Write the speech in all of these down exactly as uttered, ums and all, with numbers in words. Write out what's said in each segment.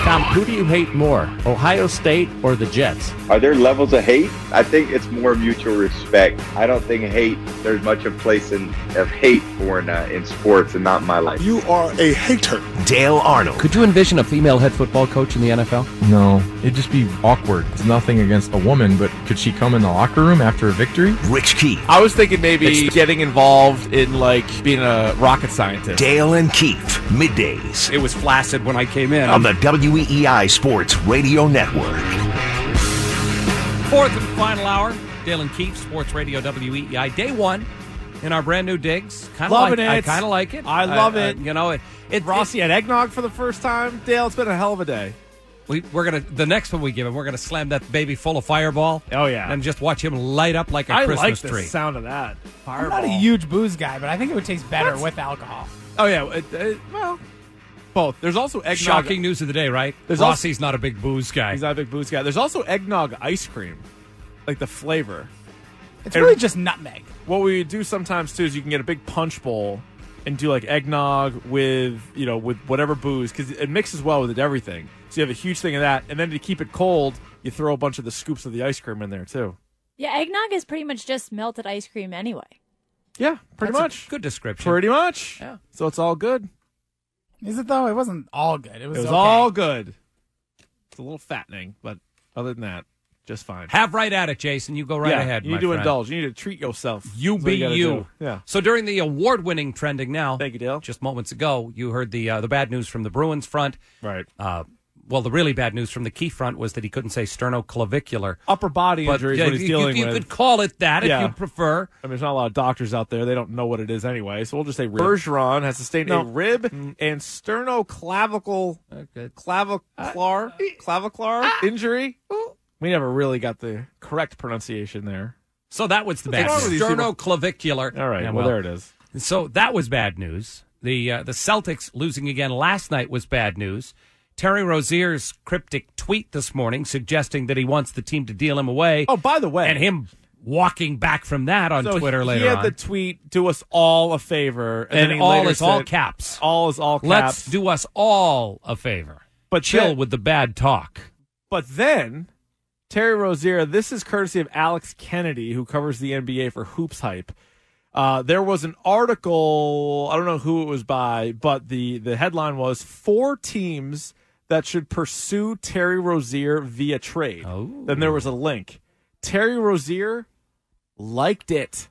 Tom, who do you hate more, Ohio State or the Jets? Are there levels of hate? I think it's more mutual respect. I don't think hate, there's much of place in, of hate for in, uh, in sports and not in my life. You are a hater. Dale Arnold. Could you envision a female head football coach in the N F L? No, it'd just be awkward. It's nothing against a woman, but could she come in the locker room after a victory? Rich Keefe. I was thinking maybe it's getting involved in, like, being a rocket scientist. Dale and Keefe, middays. It was flaccid when I came in. On the W E E I Sports Radio Network. Fourth and final hour, Dale and Keefe, Sports Radio W E E I. Day one in our brand new digs. Kind of Loving like, it. I kind of like it. I love uh, it. Uh, you know, it, it, Rossi it, had eggnog for the first time. Dale, it's been a hell of a day. We, we're gonna the next one we give him. We're gonna slam that baby full of Fireball. Oh yeah, and just watch him light up like a I Christmas like the tree. sound of that. Fireball. I'm not a huge booze guy, but I think it would taste better What? with alcohol. Oh yeah, it, it, well, both. There's also eggnog. Shocking news of the day, right? There's Rossi's also, not a big booze guy. He's not a big booze guy. There's also eggnog ice cream, like the flavor. It's and really just nutmeg. What we do sometimes too is you can get a big punch bowl and do like eggnog with you know with whatever booze because it mixes well with everything. So you have a huge thing of that, and then to keep it cold, you throw a bunch of the scoops of the ice cream in there too. Yeah, eggnog is pretty much just melted ice cream anyway. Yeah, pretty That's much. a good description. Pretty much. Yeah. So it's all good. Is it though? It wasn't all good. It was, It was okay. all good. It's a little fattening, but other than that, just fine. Have right at it, Jason. You go right yeah, ahead. You my need to friend. indulge. You need to treat yourself. You That's what be gotta you. do. Yeah. So during the award-winning trending now, Thank you, Dale. just moments ago, you heard the uh, the bad news from the Bruins front. Right. Uh, well, the really bad news from the Key front was that he couldn't say sternoclavicular. Upper body But, injury is yeah, what he's you, dealing you, with. You could call it that Yeah. if you prefer. I mean, there's not a lot of doctors out there. They don't know what it is anyway. So we'll just say rib. Bergeron has sustained No. a rib and sternoclavicle Okay. clavicular clavicular injury. We never really got the correct pronunciation there. So that was the bad wrong with news. these people? Sternoclavicular. All right. Yeah, well, there it is. So that was bad news. The uh, the Celtics losing again last night was bad news. Terry Rozier's cryptic tweet this morning suggesting that he wants the team to deal him away. Oh, by the way. And him walking back from that on So Twitter he later had on. the tweet, do us all a favor. And, and then he all later is all said, caps. All is all caps. Let's do us all a favor. But Chill then- with the bad talk. But then, Terry Rozier, this is courtesy of Alex Kennedy, who covers the N B A for Hoops Hype. Uh, there was an article, I don't know who it was by, but the, the headline was four teams that should pursue Terry Rozier via trade. Oh. Then there was a link. Terry Rozier liked it.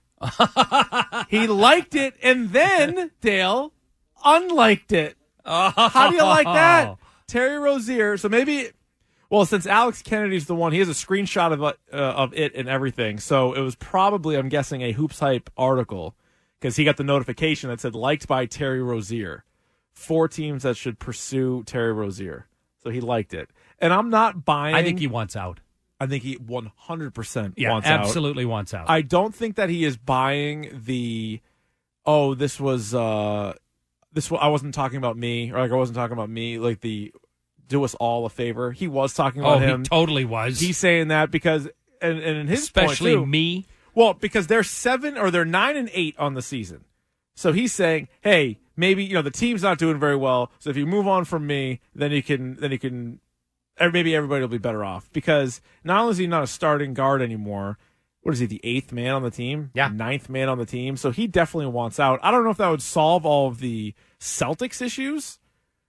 He liked it, and then, Dale, unliked it. How do you like that? Terry Rozier, so maybe... Well, since Alex Kennedy's the one, he has a screenshot of, uh, of it and everything. So it was probably, I'm guessing, a Hoops Hype article because he got the notification that said, liked by Terry Rozier. Four teams that should pursue Terry Rozier. So he liked it. And I'm not buying... I think he wants out. I think he one hundred percent Yeah, wants out. absolutely wants out. I don't think that he is buying the, oh, this was, uh, this. I wasn't talking about me, or like I wasn't talking about me, like the... do us all a favor. He was talking about oh, him. he totally was. He's saying that because, and, and in his Especially point too, me. Well, because they're seven or they're nine and eight on the season. So he's saying, hey, maybe, you know, the team's not doing very well. So if you move on from me, then you can, then you can, or maybe everybody will be better off. Because not only is he not a starting guard anymore, what is he, the eighth man on the team? Yeah. Ninth man on the team. So he definitely wants out. I don't know if that would solve all of the Celtics issues,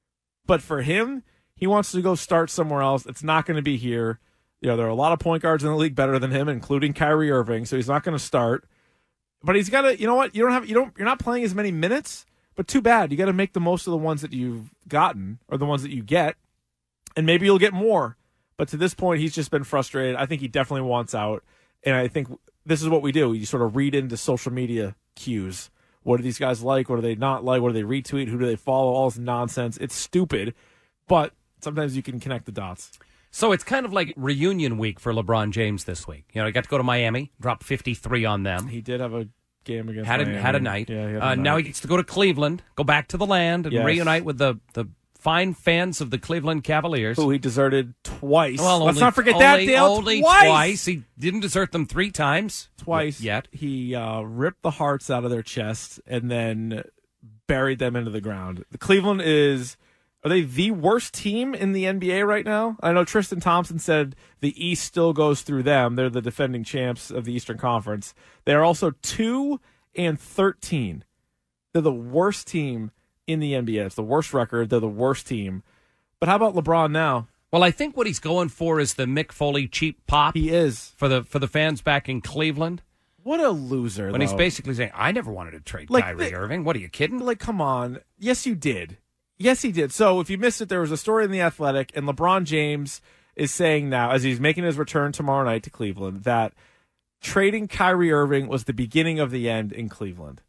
but for him, he wants to go start somewhere else. It's not going to be here. You know, there are a lot of point guards in the league better than him, including Kyrie Irving. So he's not going to start. But he's got to. You know what? You don't have. You don't. You're not playing as many minutes. But too bad. You got to make the most of the ones that you've gotten or the ones that you get, and maybe you'll get more. But to this point, he's just been frustrated. I think he definitely wants out, and I think this is what we do. You sort of read into social media cues. What do these guys like? What do they not like? What do they retweet? Who do they follow? All this nonsense. It's stupid, but sometimes you can connect the dots. So it's kind of like reunion week for LeBron James this week. You know, he got to go to Miami, drop fifty-three on them. He did have a game against had a, Miami. had a night. Yeah, he had a uh, night. Now he gets to go to Cleveland, go back to the land, and Yes. reunite with the, the fine fans of the Cleveland Cavaliers. Who he deserted twice. Well, Let's only, not forget only, that, Dale. Only twice. twice. He didn't desert them three times. Twice. Yet. He uh, ripped the hearts out of their chests and then buried them into the ground. The Cleveland is Are they the worst team in the N B A right now? I know Tristan Thompson said the East still goes through them. They're the defending champs of the Eastern Conference. They are also two and thirteen. They're the worst team in the N B A. It's the worst record. They're the worst team. But how about LeBron now? Well, I think what he's going for is the Mick Foley cheap pop. He is. For the for the fans back in Cleveland. What a loser, When though. he's basically saying, I never wanted to trade Like, Kyrie the- Irving. What are you kidding? Like, come on. Yes, you did. Yes, he did. So if you missed it, there was a story in The Athletic, and LeBron James is saying now, as he's making his return tomorrow night to Cleveland, that trading Kyrie Irving was the beginning of the end in Cleveland.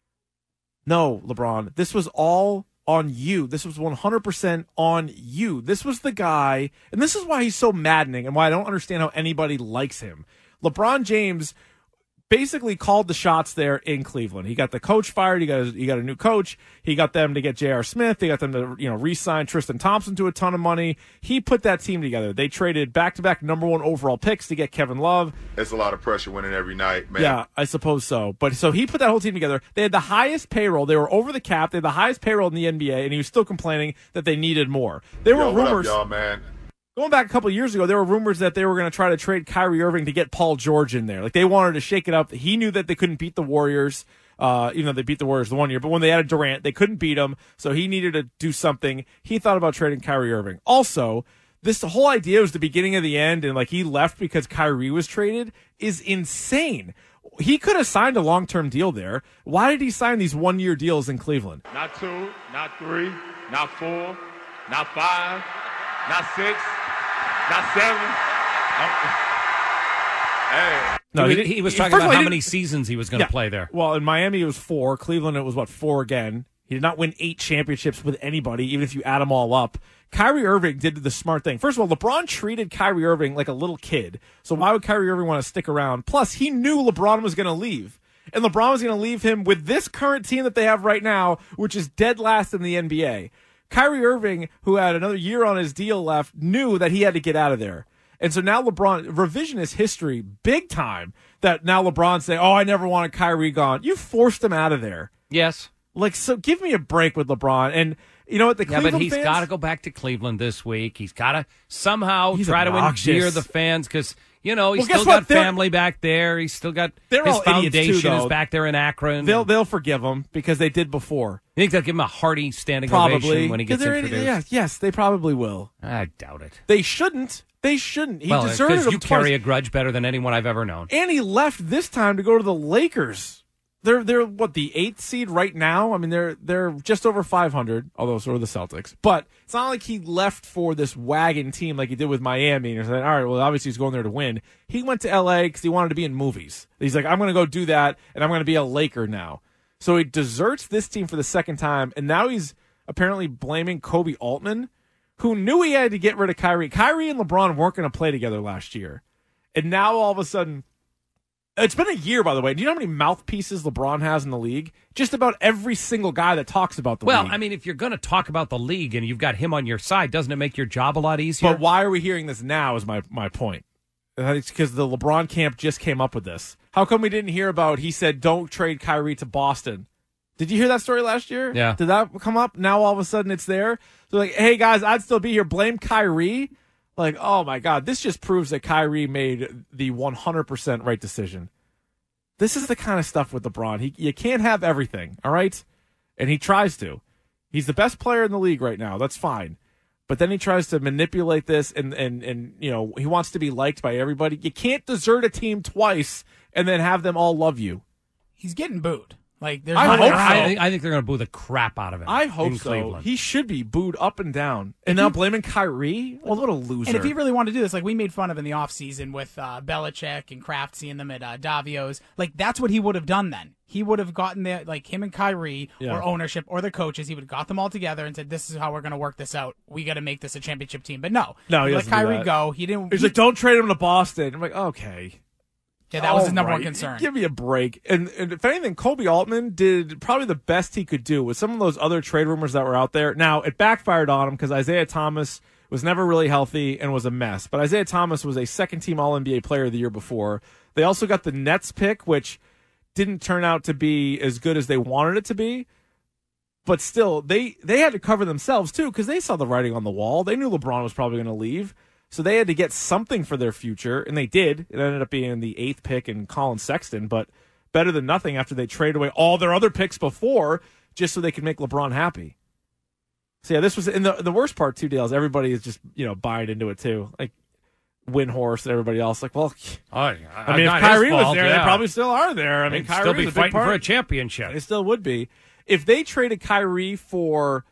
No, LeBron, this was all on you. This was one hundred percent on you. This was the guy, and this is why he's so maddening and why I don't understand how anybody likes him. LeBron James basically called the shots there in Cleveland. He got the coach fired. He got a, he got a new coach. He got them to get J R. Smith. They got them to you know re-sign Tristan Thompson to a ton of money. He put that team together. They traded back-to-back number one overall picks to get Kevin Love. It's a lot of pressure winning every night, man. Yeah, I suppose so. But so he put that whole team together. They had the highest payroll. They were over the cap. They had the highest payroll in the N B A, and he was still complaining that they needed more. There Yo, were what rumors. up, y'all, man? Going back a couple of years ago, there were rumors that they were going to try to trade Kyrie Irving to get Paul George in there. Like, they wanted to shake it up. He knew that they couldn't beat the Warriors, uh, even though they beat the Warriors the one year. But when they added Durant, they couldn't beat him, so he needed to do something. He thought about trading Kyrie Irving. Also, this whole idea was the beginning of the end, and, like, he left because Kyrie was traded is insane. He could have signed a long-term deal there. Why did he sign these one-year deals in Cleveland? Not two, not three, not four, not five, not six. Not seven. I'm, hey. No, he, didn't- he was he- talking first of about all, he how didn't- many seasons he was going to Yeah. play there. Well, in Miami, it was four. Cleveland, it was, what, four again. He did not win eight championships with anybody, even if you add them all up. Kyrie Irving did the smart thing. First of all, LeBron treated Kyrie Irving like a little kid. So why would Kyrie Irving want to stick around? Plus, he knew LeBron was going to leave. And LeBron was going to leave him with this current team that they have right now, which is dead last in the N B A. Kyrie Irving, who had another year on his deal left, knew that he had to get out of there. And so now LeBron, revisionist history, big time, that now LeBron's saying, oh, I never wanted Kyrie gone. You forced him out of there. Yes. Like, so give me a break with LeBron. And you know what? The Yeah, Cleveland but he's fans, got to go back to Cleveland this week. He's got to somehow He's try obnoxious. to endear the fans because, you know, he's Well, guess still what? got They're- family back there. He's still got They're his all idiots, too, foundation is though. back there in Akron. They'll, they'll forgive him because they did before. You think they'll give him a hearty standing Probably. ovation when he 'Cause gets they're introduced? idiots. Yeah, yes, they probably will. I doubt it. They shouldn't. They shouldn't. He well, deserted because him you twice. carry a grudge better than anyone I've ever known. And he left this time to go to the Lakers. They're they're what, the eighth seed right now? I mean, they're they're just over five hundred, although so are the Celtics. But it's not like he left for this wagon team like he did with Miami and said, all right, well, obviously he's going there to win. He went to L A because he wanted to be in movies. He's like, I'm going to go do that, and I'm going to be a Laker now. So he deserts this team for the second time, and now he's apparently blaming Kobe Altman, who knew he had to get rid of Kyrie. Kyrie and LeBron weren't going to play together last year. And now all of a sudden, it's been a year, by the way. Do you know how many mouthpieces LeBron has in the league? Just about every single guy that talks about the Well, league. I mean, if you're going to talk about the league and you've got him on your side, doesn't it make your job a lot easier? But why are we hearing this now is my, my point. It's because the LeBron camp just came up with this. How come we didn't hear about, he said, don't trade Kyrie to Boston? Did you hear that story last year? Yeah. Did that come up? Now all of a sudden it's there? So like, hey, guys, I'd still be here. Blame Kyrie? Like, oh, my God. This just proves that Kyrie made the one hundred percent right decision. This is the kind of stuff with LeBron. He, you can't have everything, all right? And he tries to. He's the best player in the league right now. That's fine. But then he tries to manipulate this, and, and, and you know, he wants to be liked by everybody. You can't desert a team twice and then have them all love you. He's getting booed. Like there's I no hope way so. around I, it. think- I think they're going to boo the crap out of him. I hope in so. Cleveland. He should be booed up and down. And now blaming Kyrie? Well, what a loser. And if he really wanted to do this, like we made fun of in the offseason with uh, Belichick and Kraft seeing them at uh, Davio's, like that's what he would have done then. He would have gotten the, like him and Kyrie Yeah. or ownership or the coaches, he would have got them all together and said, this is how we're going to work this out. We got to make this a championship team. But no, No, he let doesn't do Kyrie that. go. He didn't. He's he- like, don't trade him to Boston. I'm like, okay. yeah, that was his All number right. one concern. Give me a break. And, and if anything, Kobe Altman did probably the best he could do with some of those other trade rumors that were out there. Now, it backfired on him because Isaiah Thomas was never really healthy and was a mess. But Isaiah Thomas was a second-team All N B A player the year before. They also got the Nets pick, which didn't turn out to be as good as they wanted it to be. But still, they, they had to cover themselves, too, because they saw the writing on the wall. They knew LeBron was probably going to leave. So they had to get something for their future, and they did. It ended up being the eighth pick in Colin Sexton, but better than nothing after they traded away all their other picks before just so they could make LeBron happy. So, yeah, this was – and the, the worst part, too, Dale, is everybody is just, you know, buying into it, too. Like, Windhorst and everybody else. Like, well, oh, I, I mean, if Kyrie was there, yeah. they probably still are there. I mean, They'd Kyrie still be a fighting part. for a championship. They still would be. If they traded Kyrie for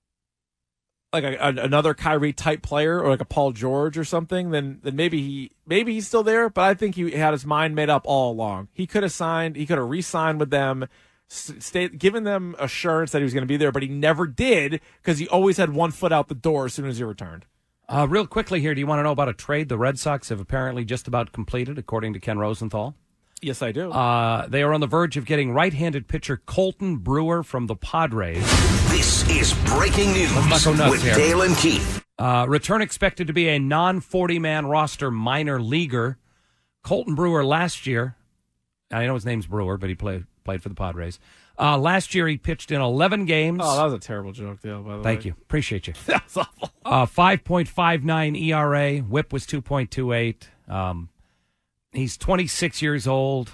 like a, a, another Kyrie type player or like a Paul George or something, then then maybe he maybe he's still there. But I think he had his mind made up all along. He could have signed. He could have re-signed with them, stayed, given them assurance that he was going to be there. But he never did because he always had one foot out the door as soon as he returned. Uh, real quickly here, do you want to know about a trade the Red Sox have apparently just about completed, according to Ken Rosenthal? Yes, I do. Uh, they are on the verge of getting right-handed pitcher Colton Brewer from the Padres. This is Breaking News with here. Dale and Keith. Uh, return expected to be a non forty-man roster minor leaguer. Colton Brewer last year, I know his name's Brewer, but he played played for the Padres. Uh, last year he pitched in eleven games. Oh, that was a terrible joke, Dale, by the way. Thank you. Appreciate you. That's awful. Uh, five point five nine E R A. Whip was two point two eight. Um, he's twenty-six years old.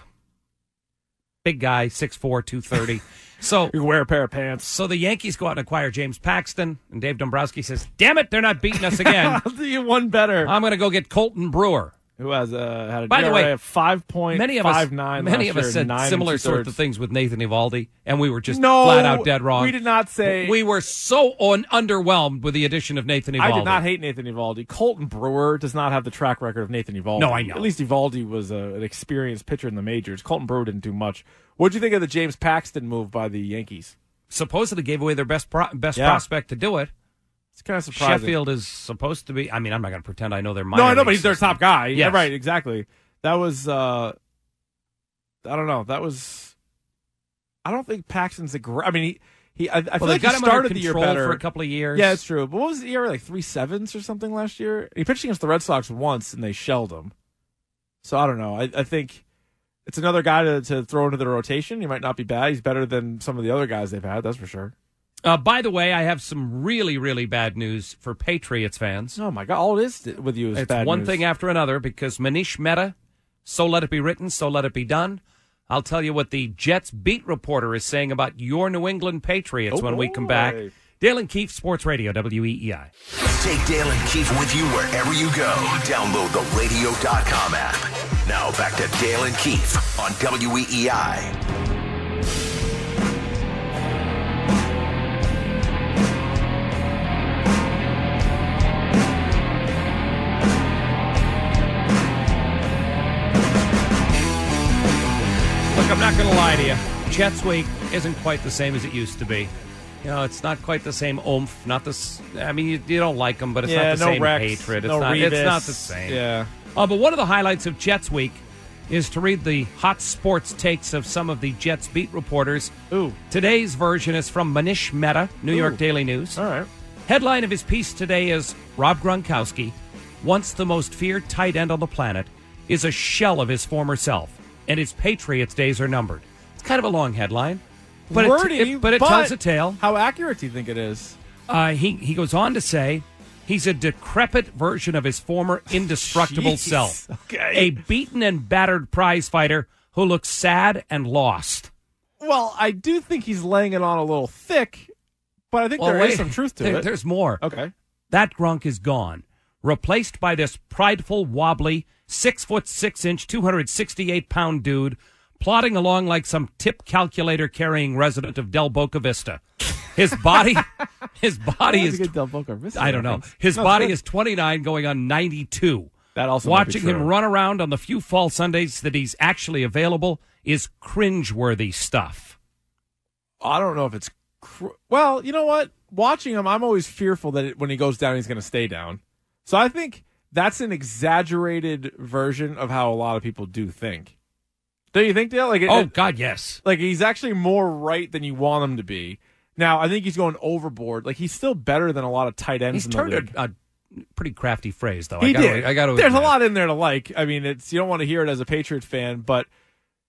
Big guy, six foot four, two thirty. So you can wear a pair of pants. So the Yankees go out and acquire James Paxton, and Dave Dombrowski says, damn it, they're not beating us again. I'll do you one better. I'm going to go get Colton Brewer. Who has uh, had a By the way, five point five nine. Many of us said nine similar sorts of things with Nathan Eovaldi, and we were just no, flat out dead wrong. We did not say. We were so un- underwhelmed with the addition of Nathan Eovaldi. I did not hate Nathan Eovaldi. Colton Brewer does not have the track record of Nathan Eovaldi. No, I know. At least Eovaldi was a, an experienced pitcher in the majors. Colton Brewer didn't do much. What did you think of the James Paxton move by the Yankees? Supposedly gave away their best pro- best yeah. prospect to do it. It's kind of surprising. Sheffield is supposed to be. I mean, I'm not going to pretend I know their minor. No, I know, but he's their top guy. Yes. Yeah, right, exactly. That was. uh I don't know. That was. I don't think Paxton's a great. I mean, he. he I, I well, feel they like got he him started under the year control better for a couple of years. Yeah, it's true. But what was the E R A, like three sevens or something last year? He pitched against the Red Sox once and they shelled him. So I don't know. I, I think it's another guy to, to throw into the rotation. He might not be bad. He's better than some of the other guys they've had. That's for sure. Uh, by the way, I have some really, really bad news for Patriots fans. Oh my God! All it is with you is it's bad one news. thing after another because Manish Mehta, so let it be written, so let it be done. I'll tell you what the Jets beat reporter is saying about your New England Patriots oh, when we come back. Dale and Keefe, Sports Radio, W E E I. Take Dale and Keefe with you wherever you go. Download the radio dot com app. Now back to Dale and Keefe on W E E I. Look, I'm not going to lie to you. Jets week isn't quite the same as it used to be. You know, it's not quite the same oomph. Not this. I mean, you, you don't like them, but it's yeah, not the no same Rex, hatred. It's no not. Revis. It's not the same. Yeah. Uh, but one of the highlights of Jets week is to read the hot sports takes of some of the Jets beat reporters. Ooh. Today's version is from Manish Mehta, New Ooh. York Daily News. All right. Headline of his piece today is Rob Gronkowski, once the most feared tight end on the planet, is a shell of his former self, and his Patriots days are numbered. It's kind of a long headline, but Wordy, it, it, but it but tells a tale. How accurate do you think it is? Uh, he he goes on to say he's a decrepit version of his former indestructible Jeez. self, Okay. a beaten and battered prize fighter who looks sad and lost. Well, I do think he's laying it on a little thick, but I think Well, there wait, is some truth to there, it. There's more. Okay. That Gronk is gone, replaced by this prideful, wobbly, six foot six inch, two hundred sixty-eight pound dude, plodding along like some tip calculator carrying resident of Del Boca Vista. His body, his body is. Del Boca Vista, I don't know. His no, body good. is twenty-nine, going on ninety-two. That also might be watching him true. run around on the few fall Sundays that he's actually available is cringeworthy stuff. I don't know if it's. Cr- well, you know what? Watching him, I'm always fearful that it, when he goes down, he's going to stay down. So I think that's an exaggerated version of how a lot of people do think. Don't you think, Dale? Like, it, Oh, it- God, yes. like he's actually more right than you want him to be. Now, I think he's going overboard. Like, he's still better than a lot of tight ends He's in the turned league. a, a pretty crafty phrase, though. He I gotta, did. I gotta There's admit. a lot in there to like. I mean, it's you don't want to hear it as a Patriot fan, but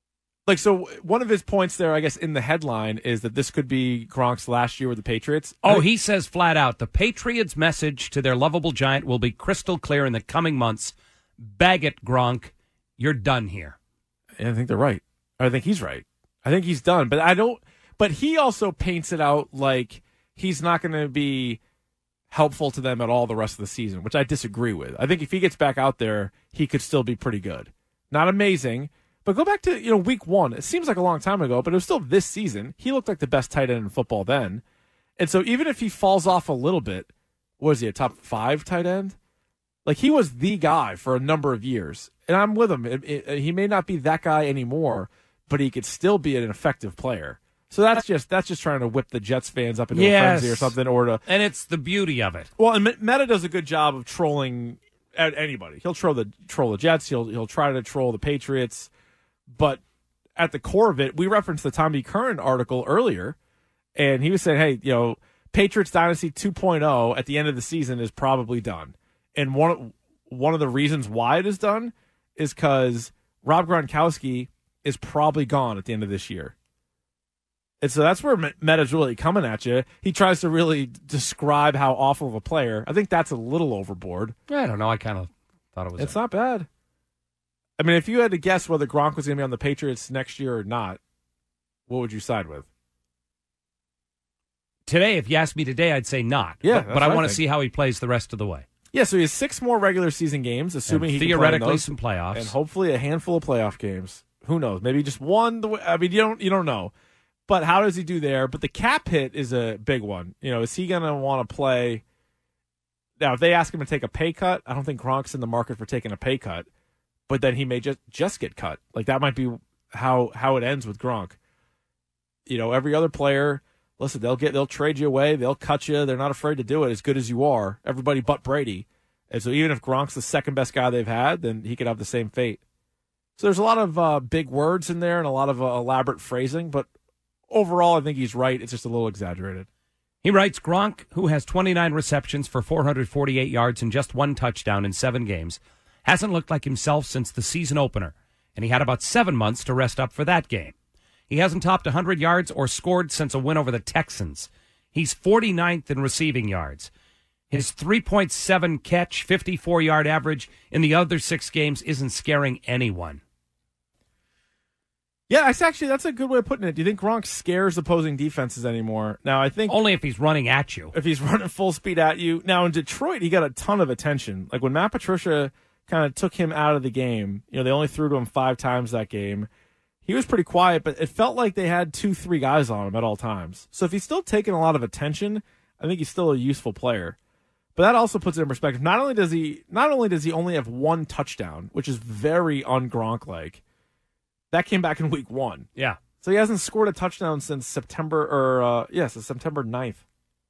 Like, so one of his points there, I guess, in the headline is that this could be Gronk's last year with the Patriots. Oh, he says flat out, the Patriots' message to their lovable giant will be crystal clear in the coming months. Bag it, Gronk. You're done here. And I think they're right. I think he's right. I think he's done. But I don't. But he also paints it out like he's not going to be helpful to them at all the rest of the season, which I disagree with. I think if he gets back out there, he could still be pretty good. Not amazing. But go back to, you know, week one. It seems like a long time ago, but it was still this season. He looked like the best tight end in football then. And so even if he falls off a little bit, was he a top five tight end? Like, he was the guy for a number of years. And I'm with him. It, it, he may not be that guy anymore, but he could still be an effective player. So that's just that's just trying to whip the Jets fans up into yes. a frenzy or something. Or to, and it's the beauty of it. Well, and Meta does a good job of trolling at anybody. He'll troll the troll the Jets. He'll he'll try to troll the Patriots. But at the core of it, we referenced the Tommy Curran article earlier, and he was saying, hey, you know, Patriots Dynasty two point oh at the end of the season is probably done. And one, one of the reasons why it is done is because Rob Gronkowski is probably gone at the end of this year. And so that's where Meta's really coming at you. He tries to really describe how awful of a player. I think that's a little overboard. I don't know. I kind of thought it was. It's a- not bad. I mean, if you had to guess whether Gronk was going to be on the Patriots next year or not, what would you side with? Today, if you asked me today, I'd say not. Yeah, but, but I want to see how he plays the rest of the way. Yeah, so he has six more regular season games, assuming and he theoretically can play in those, some playoffs, and hopefully a handful of playoff games. Who knows? Maybe just one. I mean, you don't you don't know. But how does he do there? But the cap hit is a big one. You know, is he going to want to play? Now, if they ask him to take a pay cut, I don't think Gronk's in the market for taking a pay cut. But then he may just, just get cut. Like, that might be how how it ends with Gronk. You know, every other player, listen, they'll get they'll trade you away, they'll cut you. They're not afraid to do it as good as you are. Everybody but Brady. And so even if Gronk's the second best guy they've had, then he could have the same fate. So there's a lot of uh, big words in there and a lot of uh, elaborate phrasing, but overall, I think he's right. It's just a little exaggerated. He writes, Gronk, who has twenty-nine receptions for four hundred forty-eight yards and just one touchdown in seven games, hasn't looked like himself since the season opener, and he had about seven months to rest up for that game. He hasn't topped one hundred yards or scored since a win over the Texans. He's forty-ninth in receiving yards. His three point seven catch, fifty-four-yard average in the other six games isn't scaring anyone. Yeah, it's actually, that's a good way of putting it. Do you think Gronk scares opposing defenses anymore? Now, I think only if he's running at you. If he's running full speed at you. Now, in Detroit, he got a ton of attention. Like when Matt Patricia kind of took him out of the game, you know, they only threw to him five times that game. He was pretty quiet, but it felt like they had two, three guys on him at all times. So if he's still taking a lot of attention, I think he's still a useful player. But that also puts it in perspective. Not only does he, not only does he only have one touchdown, which is very un-Gronk-like. That came back in week one. Yeah. So he hasn't scored a touchdown since September, or uh, yes, yeah, September ninth.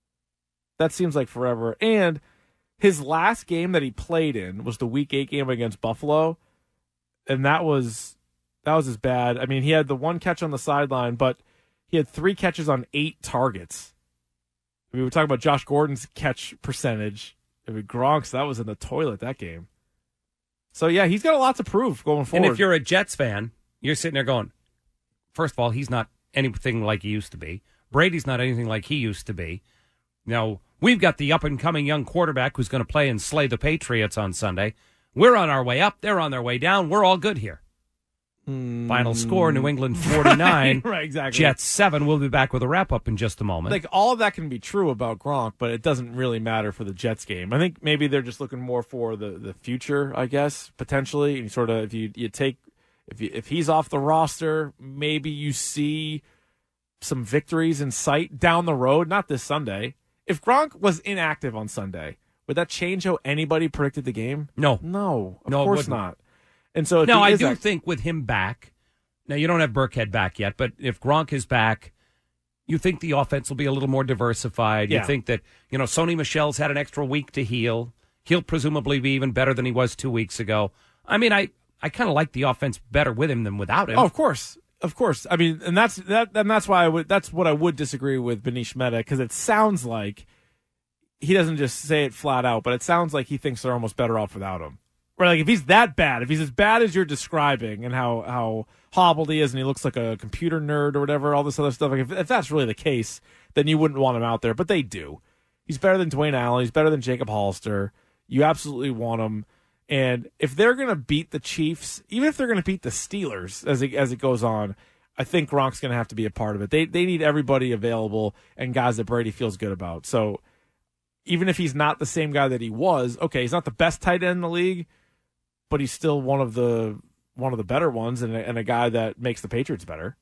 That seems like forever. And his last game that he played in was the week eight game against Buffalo. And that was that was as bad. I mean, he had the one catch on the sideline, but he had three catches on eight targets. I mean, we were talking about Josh Gordon's catch percentage. I mean, Gronk's, that was in the toilet that game. So, yeah, he's got a lot to prove going forward. And if you're a Jets fan, you're sitting there going, first of all, he's not anything like he used to be. Brady's not anything like he used to be. Now, we've got the up-and-coming young quarterback who's going to play and slay the Patriots on Sunday. We're on our way up. They're on their way down. We're all good here. Mm. Final score, New England forty-nine. right, right, exactly. Jets seven. We'll be back with a wrap-up in just a moment. Like, all of that can be true about Gronk, but it doesn't really matter for the Jets game. I think maybe they're just looking more for the, the future, I guess, potentially. And sort of, if you, you take... If you, if he's off the roster, maybe you see some victories in sight down the road, not this Sunday. If Gronk was inactive on Sunday, would that change how anybody predicted the game? No. No, of no, course not. And so, if no, I is do act- think with him back, now you don't have Burkhead back yet, but if Gronk is back, you think the offense will be a little more diversified. Yeah. You think that, you know, Sony Michel's had an extra week to heal. He'll presumably be even better than he was two weeks ago. I mean, I... I kind of like the offense better with him than without him. Oh, of course, of course. I mean, and that's that, and that's why I would. That's what I would disagree with Benish Mehta, because it sounds like he doesn't just say it flat out, but it sounds like he thinks they're almost better off without him. Right, like if he's that bad, if he's as bad as you're describing, and how how hobbled he is, and he looks like a computer nerd or whatever, all this other stuff. Like if, if that's really the case, then you wouldn't want him out there. But they do. He's better than Dwayne Allen. He's better than Jacob Hollister. You absolutely want him. And if they're going to beat the Chiefs, even if they're going to beat the Steelers as it, as it goes on, I think Gronk's going to have to be a part of it. They they need everybody available and guys that Brady feels good about. So even if he's not the same guy that he was, okay, he's not the best tight end in the league, but he's still one of the one of the better ones, and a, and a guy that makes the Patriots better.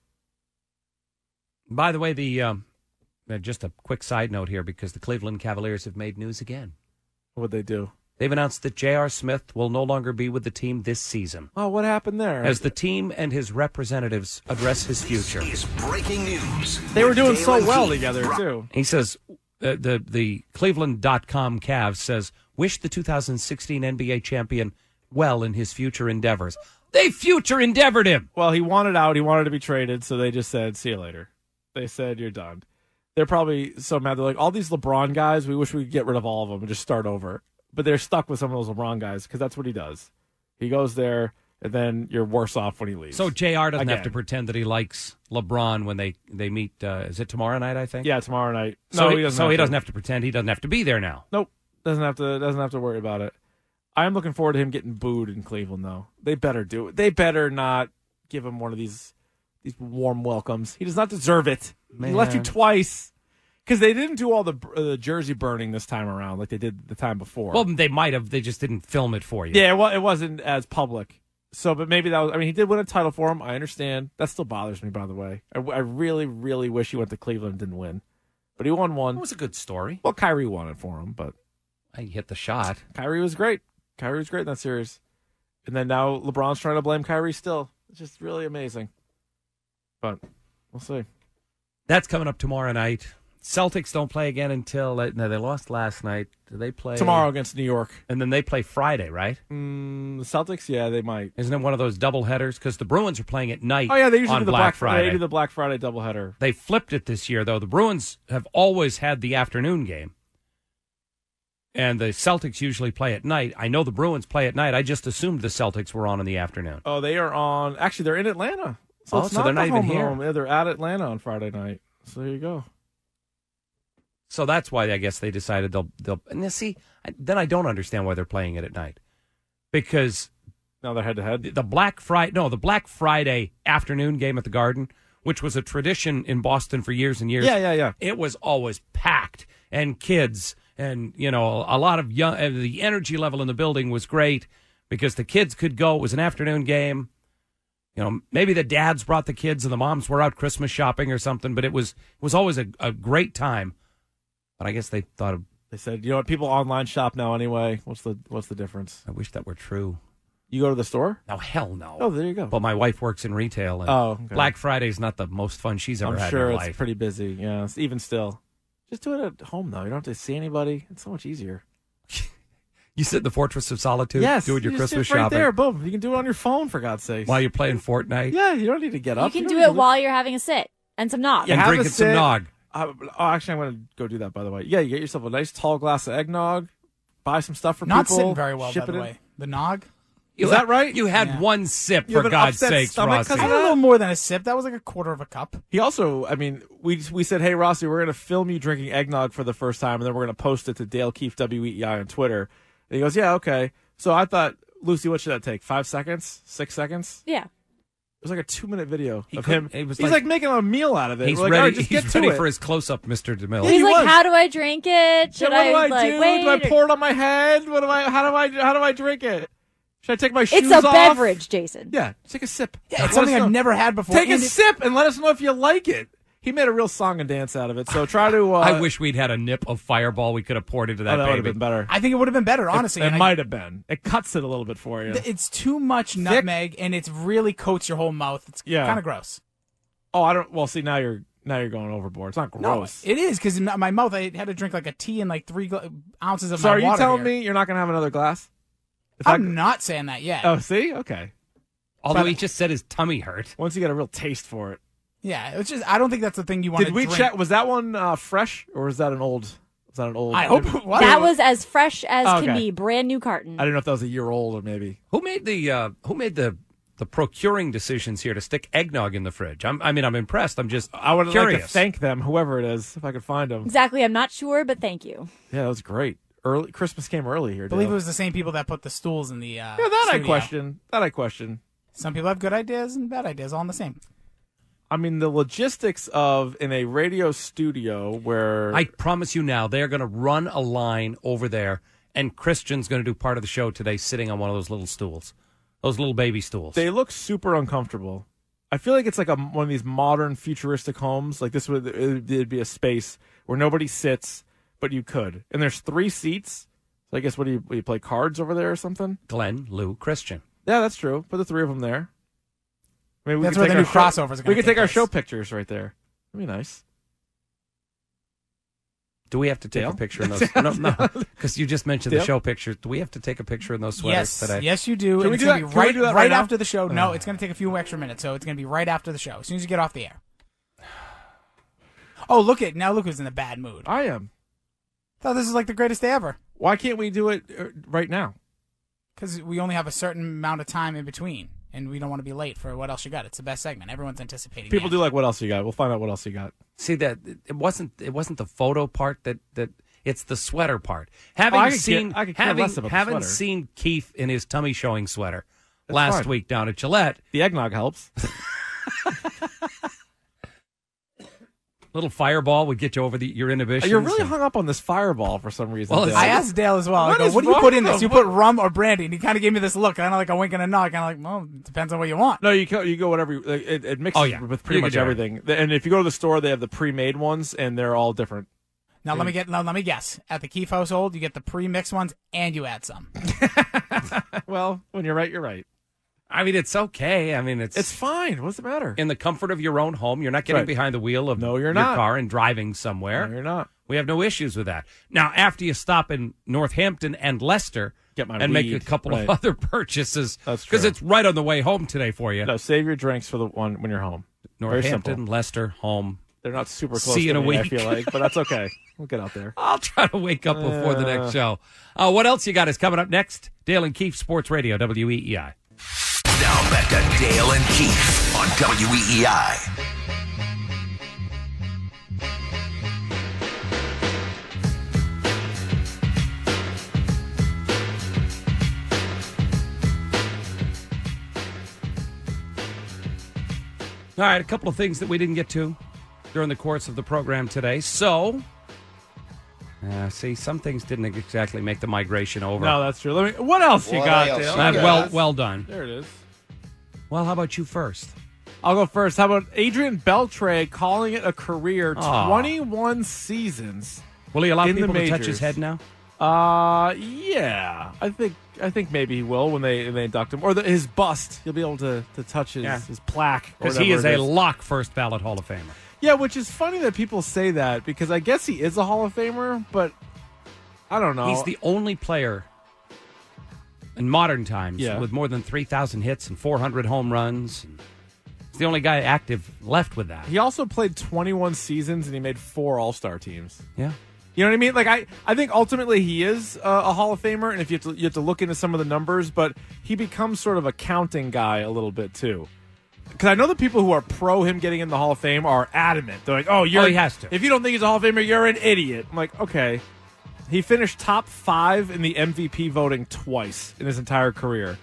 By the way, the um, just a quick side note here, because the Cleveland Cavaliers have made news again. What'd they do? They've announced that J R. Smith will no longer be with the team this season. Oh, what happened there? As the team and his representatives address his future. This is breaking news. They were doing so Dale well and Keith. together, too. He says, uh, the, the Cleveland dot com Cavs says, wish the two thousand sixteen N B A champion well in his future endeavors. They future endeavored him. Well, he wanted out. He wanted to be traded, so they just said, see you later. They said, you're done. They're probably so mad. They're like, all these LeBron guys, we wish we could get rid of all of them and just start over. But they're stuck with some of those LeBron guys because that's what he does. He goes there, and then you're worse off when he leaves. So J R doesn't Again. have to pretend that he likes LeBron when they, they meet. Uh, is it tomorrow night, I think? Yeah, tomorrow night. So no, he, he doesn't. so have he to. doesn't have to pretend. He doesn't have to be there now. Nope. Doesn't have to. Doesn't have to worry about it. I'm looking forward to him getting booed in Cleveland, though. They better do it. They better not give him one of these these warm welcomes. He does not deserve it. Man. He left you twice. Because they didn't do all the uh, jersey burning this time around like they did the time before. Well, they might have. They just didn't film it for you. Yeah, well, it wasn't as public. So, but maybe that was. I mean, he did win a title for him. I understand. That still bothers me, by the way. I, I really, really wish he went to Cleveland and didn't win. But he won one. It was a good story. Well, Kyrie won it for him, but I hit the shot. Kyrie was great. Kyrie was great in that series. And then now LeBron's trying to blame Kyrie still. It's just really amazing. But we'll see. That's coming up tomorrow night. Celtics don't play again until uh, no, they lost last night. Do they play Tomorrow against New York. And then they play Friday, right? Mm, the Celtics, yeah, they might. Isn't it one of those double headers? Because the Bruins are playing at night. Oh yeah, they usually on do the Black, Black Friday. They do the Black Friday doubleheader. They flipped it this year, though. The Bruins have always had the afternoon game, and the Celtics usually play at night. I know the Bruins play at night. I just assumed the Celtics were on in the afternoon. Oh, they are on. Actually, they're in Atlanta. So Oh, it's so not they're not the even home here. home. Yeah, they're at Atlanta on Friday night. So there you go. So that's why I guess they decided they'll they'll. And you see, I- then I don't understand why they're playing it at night, because Now they're head to head. the Black Friday, no, the Black Friday afternoon game at the Garden, which was a tradition in Boston for years and years. Yeah, yeah, yeah. It was always packed, and kids, and you know, a lot of young. Uh, the energy level in the building was great because the kids could go. It was an afternoon game. You know, maybe the dads brought the kids and the moms were out Christmas shopping or something, but it was it was always a, a great time. But I guess they thought of, They said, you know what? People online shop now anyway. What's the What's the difference? I wish that were true. You go to the store? No, hell no. Oh, there you go. But my wife works in retail, and Oh, okay. Black Friday is not the most fun she's ever I'm had sure in her it's life. pretty busy. Yeah, it's- even still. Just do it at home, though. You don't have to see anybody. It's so much easier. You sit in the Fortress of Solitude yes. doing your you just Christmas sit right shopping there. Boom. You can do it on your phone, for God's sake. while you're playing Fortnite Yeah, you don't need to get You up. can don't do need it to- while you're having a sit and some nog. You and have a drinking some sit. nog. Uh, oh, actually, I'm going to go do that, by the way. Yeah, you get yourself a nice tall glass of eggnog, buy some stuff for Not people. sitting very well, ship by the it in. way. The nog? Is that right? You had Yeah. one sip, You have for an God's upset sakes, stomach Rossi. 'cause I of had a that? little more than a sip. That was like a quarter of a cup. He also, I mean, we we said, hey, Rossi, we're going to film you drinking eggnog for the first time, and then we're going to post it to Dale Keefe W E E I on Twitter. And he goes, yeah, okay. So I thought, Lucy, what should that take? Five seconds? Six seconds? Yeah. It was like a two-minute video He of couldn't- him. it was He's like- like, making a meal out of it. He's We're like, ready, all right, just he's get to ready it. for his close-up, Mister DeMille. Yeah, He's he like, was. how do I drink it? Should Yeah, what do I, like do? wait? Do I pour it on my head? What do I? How do I? How do I drink it? Should I take my shoes It's a off? beverage, Jason. Yeah, take a sip. Yeah, Let it's something us know. I've never had before. Take a And it- sip and let us know if you like it. He made a real song and dance out of it. So try to. Uh, I wish we'd had a nip of Fireball we could have poured into oh, that, that would have baby. been better. I think it would have been better, honestly. It, and it I- might have been. It cuts it a little bit for you. th- It's too much nutmeg, and it really coats your whole mouth. It's Yeah. kind of gross. Oh, I don't. Well, see, now you're now you're going overboard. It's not gross. No, it is, because in my mouth, I had to drink like a tea and like three gla- ounces of so my are you water telling here. me you're not going to have another glass? If I'm I- not saying that yet. Oh, see, okay. Although But- he just said his tummy hurt. Once you get a real taste for it. Yeah, it's just I don't think that's the thing you want Did to we drink. check? Was that one uh, fresh or was that an old? Was Was that an old? I hope it was. That was as fresh as Okay. can be, brand new carton. I don't know if that was a year old or maybe. Who made the uh, Who made the the procuring decisions here to stick eggnog in the fridge? I'm, I mean, I'm impressed. I'm just I would curious. like to thank them, whoever it is, if I could find them. Exactly, I'm not sure, but thank you. Yeah, that was great. Early Christmas came early here. I believe Dale. it was the same people that put the stools in the uh, Yeah, that I studio. question. That I question. Some people have good ideas and bad ideas, all in the same. I mean, the logistics of in a radio studio where I promise you now, they're going to run a line over there, and Christian's going to do part of the show today sitting on one of those little stools, those little baby stools. they look super uncomfortable. I feel like it's like a, one of these modern futuristic homes. Like this would it'd be a space where nobody sits, but you could. And there's three seats. So I guess what do you, what do you play cards over there or something? Glenn, Lou, Christian. Yeah, that's true. Put the three of them there. Maybe we That's could where take the our new show- crossovers are gonna We could take take our place. show pictures right there. That'd be nice. Do we have to take Dale? a picture in those? No, no, because you just mentioned Dale? the show pictures. Do we have to take a picture in those sweaters Yes, today? yes, you do. Can and we it's do gonna that- be can we right, do that right, right now? after the show. No, Uh. it's going to take a few extra minutes, so it's going to be right after the show, as soon as you get off the air. Oh, look at now. Look who's in a bad mood. I am. Thought this is like the greatest day ever Why can't we do it uh, right now? because we only have a certain amount of time in between, and we don't want to be late for what else you got. It's the best segment. Everyone's anticipating. People the do like, what else you got? We'll find out what else you got. See that it wasn't it wasn't the photo part that that it's the sweater part. Oh, Having I could seen care- I could care having less about the having sweater. seen Keith in his tummy showing sweater That's last fine. week down at Gillette, The eggnog helps. little fireball would get you over the your inhibitions. You're really and- hung up on this fireball for some reason. Well, Dale. I asked Dale as well. I What go, is what do you wrong put in with this? him? You put rum or brandy? And he kind of gave me this look, kind of like a wink and a nod, kind of like, well, it depends on what you want. No, you go, you go whatever. You, like, it, it mixes Oh, yeah. with pretty You can much do everything. And if you go to the store, they have the pre-made ones, and they're all different. Now let me get. Now let me guess. At the Keefe household, you get the pre-mixed ones, and you add some. Well, when you're right, you're right. I mean, it's okay. I mean, it's It's fine. What's the matter? in the comfort of your own home. You're not getting Right. behind the wheel of No, you're your not. car and driving somewhere. No, you're not. We have no issues with that. Now, after you stop in Northampton and Leicester Get my and make a weed. couple Right. of other purchases, That's because true. it's right on the way home today for you. No, save your drinks for the one when you're home. Very Northampton, simple. Leicester, home. They're not super close See you to in a me, I week. feel like, but that's okay. We'll get out there. I'll try to wake up before the Uh. next show. Uh, what else you got is coming up next. Dale and Keefe Sports Radio, W E E I. Now back to Dale and Keefe on W E E I. All right, a couple of things that we didn't get to during the course of the program today. So, uh, see, some things didn't exactly make the migration over. No, that's true. Let me. What else you What got, else Dale? you Uh, got? well, well done. There it is. Well, how about you first? I'll go first. How about Adrian Beltre calling it a career? Aw. twenty-one seasons. Will he allow In the people to touch majors. his head now? Uh, yeah. I think I think maybe he will when they when they induct him, or the, his bust. He'll be able to, to touch his, Yeah. his plaque or Because he is whatever a it lock first ballot Hall of Famer. Yeah, which is funny that people say that because I guess he is a Hall of Famer, but I don't know. He's the only player in modern times Yeah. with more than three thousand hits and four hundred home runs. He's the only guy active left with that. He also played twenty-one seasons and he made four All-Star teams. Yeah. You know what I mean? Like I, I think ultimately he is a, a Hall of Famer, and if you have, to, you have to look into some of the numbers, but he becomes sort of a counting guy a little bit too. Because I know the people who are pro him getting in the Hall of Fame are adamant. They're like, "Oh, you're Oh, he has to. If you don't think he's a Hall of Famer, you're an idiot." I'm like, okay. He finished top five in the M V P voting twice in his entire career.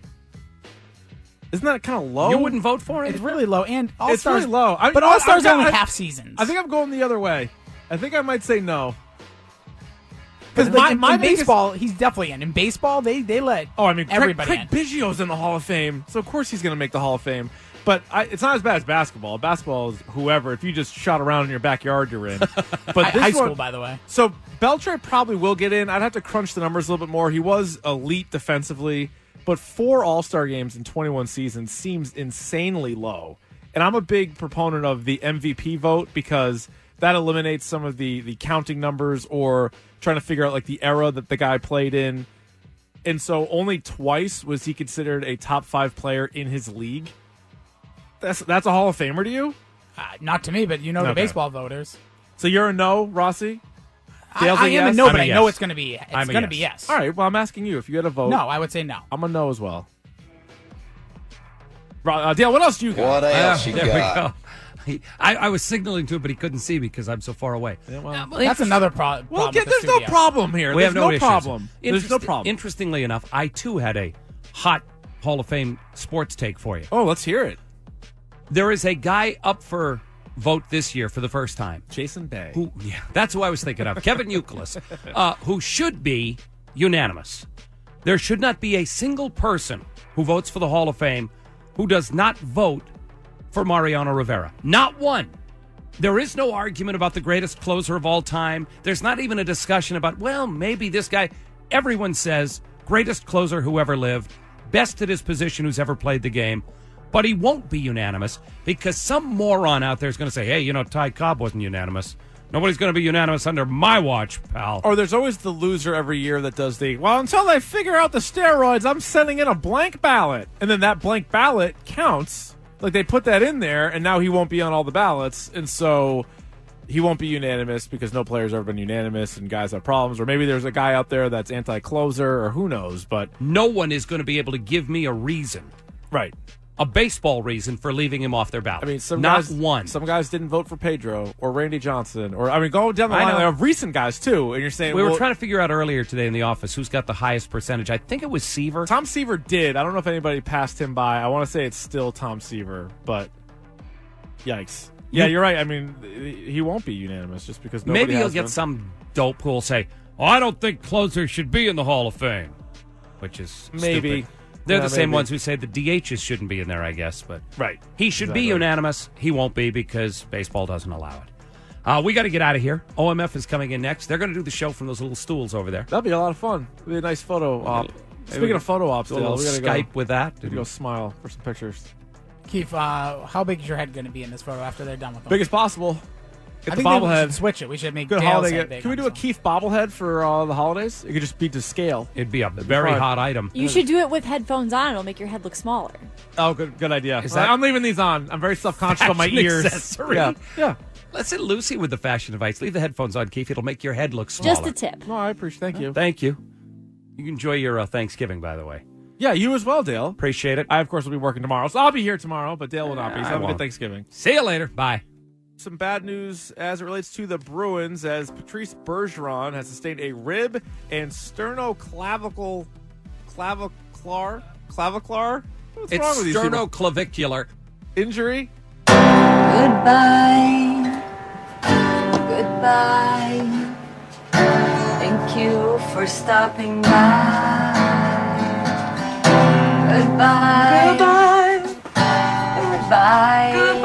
Isn't that kind of low? You wouldn't vote for It's him? really low, and All It's Stars really low. I- but I- All Stars I- only I- half seasons. I think I'm going the other way. I think I might say no. Because Like, my, in, my in biggest- baseball, he's definitely in. In baseball, they they let Oh, I mean, Craig, everybody Craig in. Biggio's in the Hall of Fame, so of course he's going to make the Hall of Fame. But I, it's not as bad as basketball. Basketball is whoever. If you just shot around in your backyard, you're in. But Hi- this high one- school, by the way. So Beltre probably will get in. I'd have to crunch the numbers a little bit more. He was elite defensively, but four All-Star games in twenty-one seasons seems insanely low. And I'm a big proponent of the M V P vote because that eliminates some of the, the counting numbers or trying to figure out like the era that the guy played in. And so only twice was he considered a top five player in his league. That's that's a Hall of Famer to you? Uh, not to me, but you know the Okay. baseball voters. So you're a no, Rossi? I, Dale's I a am yes? a no, I'm but a I know yes. it's going to be. It's I'm a going to yes. be yes. All right. Well, I'm asking you if you had a vote. No, I would say no. I'm a no as well. Right, uh, Dale, what else do you got? What else Ah, you there got? we go. He, I, I was signaling to him, but he couldn't see me because I'm so far away. Yeah, well, Uh, That's another pro- problem. well, with get, the there's no studio. problem here. We there's have no, no issues. problem. There's no Interest- problem. Interestingly enough, I too had a hot Hall of Fame sports take for you. Oh, let's hear it. There is a guy up for vote this year for the first time. Jason Bay. Who? Yeah, that's who I was thinking of. Kevin Youkilis, uh, who should be unanimous. There should not be a single person who votes for the Hall of Fame who does not vote for Mariano Rivera. Not one. There is no argument about the greatest closer of all time. There's not even a discussion about, well, maybe this guy. Everyone says greatest closer who ever lived, best at his position who's ever played the game. But he won't be unanimous because some moron out there is going to say, hey, you know, Ty Cobb wasn't unanimous. Nobody's going to be unanimous under my watch, pal. Or there's always the loser every year that does the, well, until they figure out the steroids, I'm sending in a blank ballot. And then that blank ballot counts. Like, they put that in there, and now he won't be on all the ballots. And so he won't be unanimous because no player's ever been unanimous and guys have problems. Or maybe there's a guy out there that's anti-closer, or who knows. But no one is going to be able to give me a reason. Right. A baseball reason for leaving him off their ballot. I mean, some not guys, one. Some guys didn't vote for Pedro or Randy Johnson, or I mean, go down the I line know. of recent guys too. And you're saying we well, were trying to figure out earlier today in the office who's got the highest percentage. I think it was Seaver. Tom Seaver did. I don't know if anybody passed him by. I want to say it's still Tom Seaver, but yikes. Yeah, you're right. I mean, he won't be unanimous just because nobody Maybe you'll has get been. some dope who will say, "Oh, I don't think closers should be in the Hall of Fame," which is Maybe. stupid. They're Yeah, the same maybe. ones who say the D Hs shouldn't be in there, I guess. But Right. he should Exactly. be unanimous. He won't be because baseball doesn't allow it. Uh, we got to get out of here. O M F is coming in next. They're going to do the show from those little stools over there. That'd be a lot of fun. It'd be a nice photo op. Speaking we of photo ops, do a Dale, little we gotta Skype go, with that. we gotta go smile for some pictures. Keith, uh, how big is your head going to be in this photo after they're done with them? Big as possible. Get I the think they bobblehead. should switch it. We should make Good Dale's holiday. head Get, big can we on do a something. Keith bobblehead for uh, the holidays? It could just be to scale. It'd be a very fun. hot item. You should do it with headphones on. It'll make your head look smaller. Oh, good, good idea. Is that- I'm leaving these on. I'm very self-conscious about my Fashion ears. accessory. Yeah, yeah. Let's hit Lucy with the fashion advice. Leave the headphones on, Keith. It'll make your head look smaller. Just a tip. No, I appreciate. Thank you. Thank you. You enjoy your uh, Thanksgiving, by the way. Yeah, you as well, Dale. Appreciate it. I of course will be working tomorrow, so I'll be here tomorrow. But Dale will not be. So I have a good won't. Thanksgiving. See you later. Bye. Some bad news as it relates to the Bruins, as Patrice Bergeron has sustained a rib and sternoclavicle clavicular clavicular. What's It's wrong with these people? sternoclavicular Injury. Goodbye. Goodbye. Thank you for stopping by. Goodbye. Goodbye. Goodbye. Goodbye.